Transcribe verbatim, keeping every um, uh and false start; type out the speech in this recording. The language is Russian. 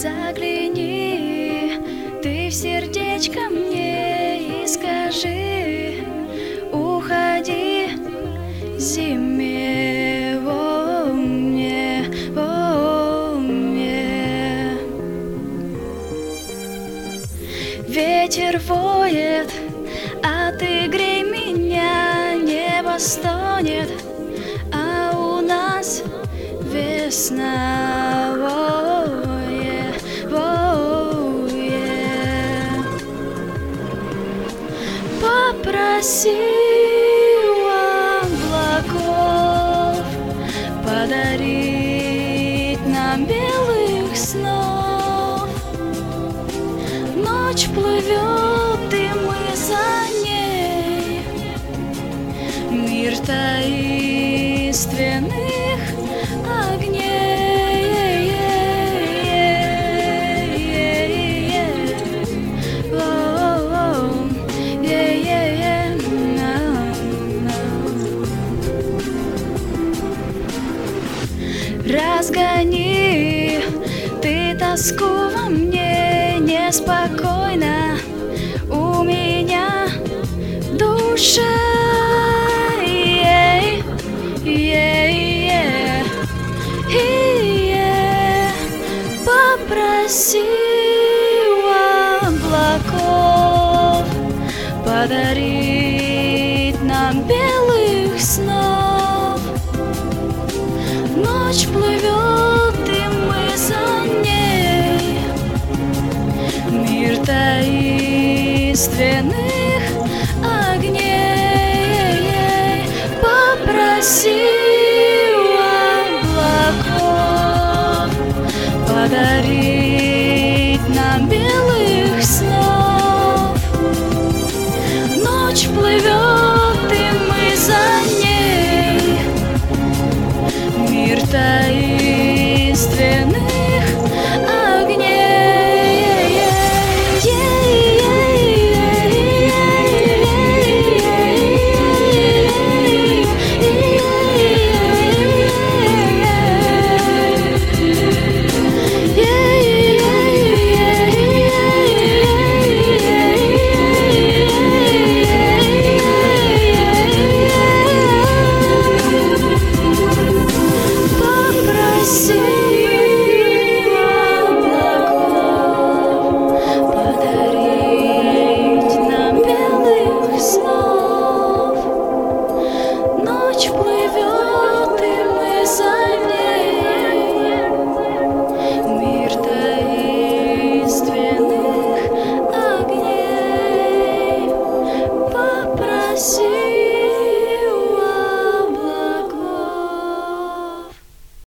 Загляни ты в сердечко мне и скажи: уходи зиме во мне, во мне. Ветер воет, а ты грей меня, небо стонет, а у нас весна. Вое, вое. Попроси у облаков подарить нам белых снов. Ночь плывет, и мы за ней, мир таинственных огней. Разгони ты тоску во мне, неспокойно у меня в душе. Ей, ей, ей, ей. Попроси у облаков подарить нам белых снов. Ночь плывет, и мы за ней, мир таинственных огней. Попроси у облаков подарить нам белый